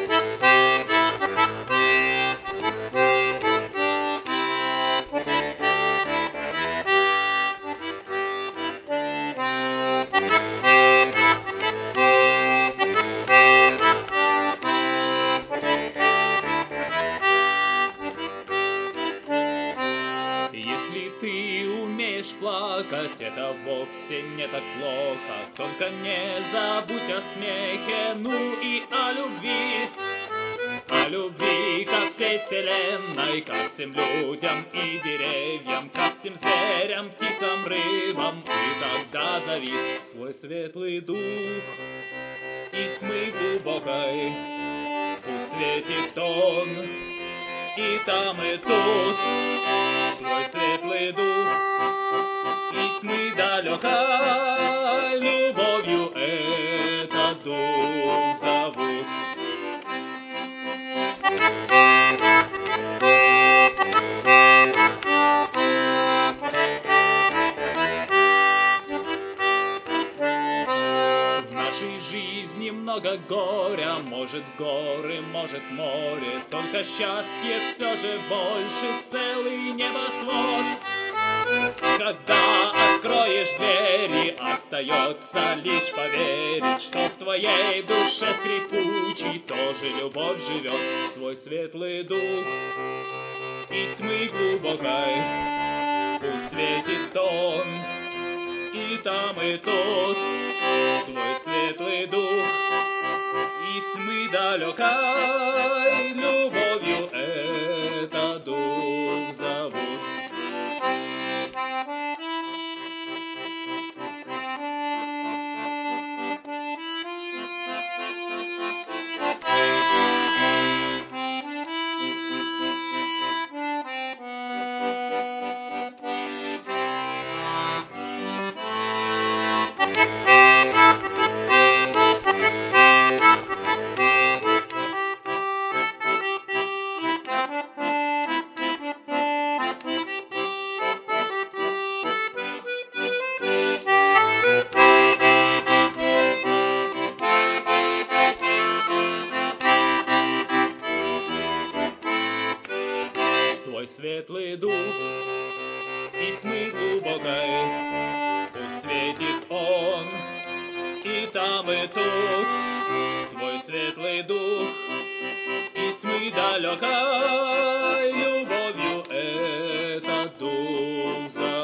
Если ты умеешь плакать, это вовсе не так плохо. Только не забудь о смехе, ну и о любви. О любви ко всей вселенной, ко всем людям и деревьям, ко всем зверям, птицам, рыбам. И тогда зови свой светлый дух из тьмы глубокой. Пусть светит он и там, и тут. Твой светлый дух из тьмы далекой, любовью этот дух зовут. В нашей жизни много горя, может горы, может море, только счастье все же больше, целый небосвод. Когда откроешь двери, остается лишь поверить, что в твоей душе скрипучей тоже любовь живет. Твой светлый дух из тьмы глубокой, пусть светит он и там, и тут. Твой светлый дух из тьмы далекой, любовью этот дух зовут. Твой светлый дух из тьмы глубокой, пусть светит он и там, и тут. Твой светлый дух из тьмы далекой, любовью этот дух зовут.